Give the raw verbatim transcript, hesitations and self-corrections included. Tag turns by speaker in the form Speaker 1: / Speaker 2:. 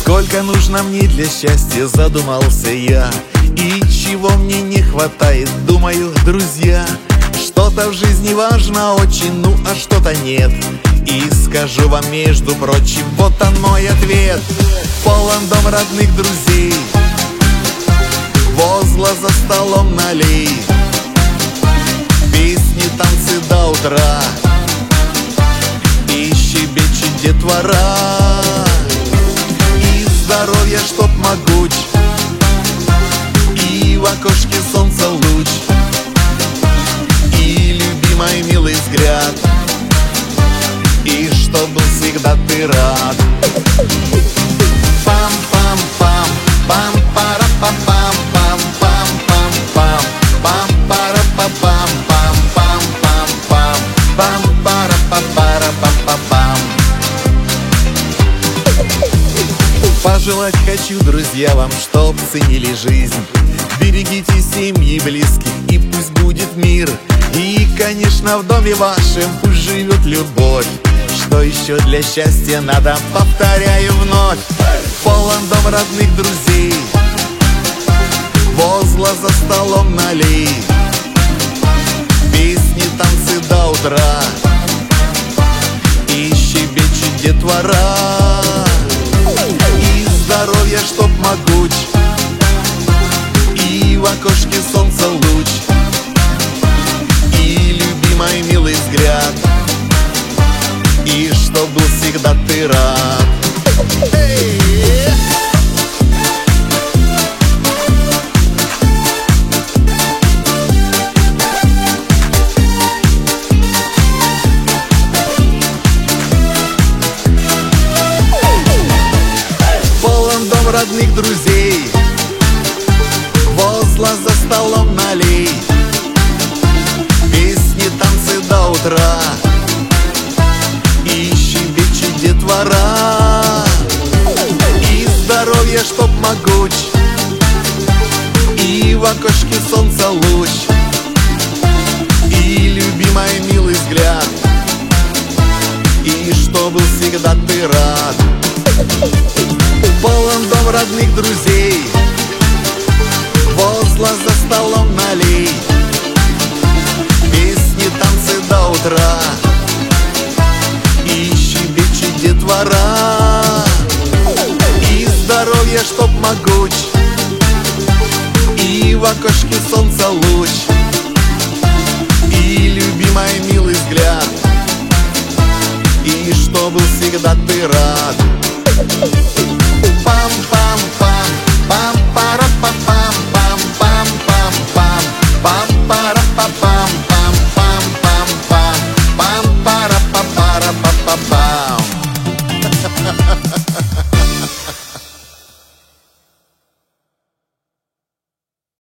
Speaker 1: Сколько нужно мне для счастья, задумался я. И чего мне не хватает, думаю, друзья. Что-то в жизни важно очень, ну а что-то нет. И скажу вам, между прочим, вот он мой ответ. Полон дом родных друзей, возле за столом налей. Песни, танцы до утра, и щебечет детвора. И здоровье, чтоб могуч, и в окошке солнца луч, и любимый милый взгляд, и чтоб был всегда ты рад. Пам-пам-пам, пам-пара-пам-пам, пам-пам-пам-пам, пам-пара-пам-пам, пам-пам-пам-пам, пам-пара-пам-пара-пам-пам. Пожелать хочу, друзья, вам, чтоб ценили жизнь, берегите семьи близких, и пусть будет мир. И, конечно, в доме вашем пусть живет любовь. Что еще для счастья надо, повторяю вновь. Полон дом родных друзей, возле за столом налей. Песни, танцы до утра, и щебечет детвора. И здоровье, чтоб могуч, и в окошке солнца луч, и любимый милый взгляд, и чтоб был всегда ты рад. Полон дом родных друзей, возле за столом налей. Песни, танцы до утра, и щебечет детвора. И здоровье, чтоб могуч, и в окошке солнца луч, и любимый милый взгляд, и чтоб был всегда ты рад. Полон дом родных друзей, возле за столом налей. Песни, танцы до утра, и щебечет детвора. И здоровье, чтоб могуч, и в окошке солнца луч, и любимый милый взгляд, и чтоб был всегда ты рад.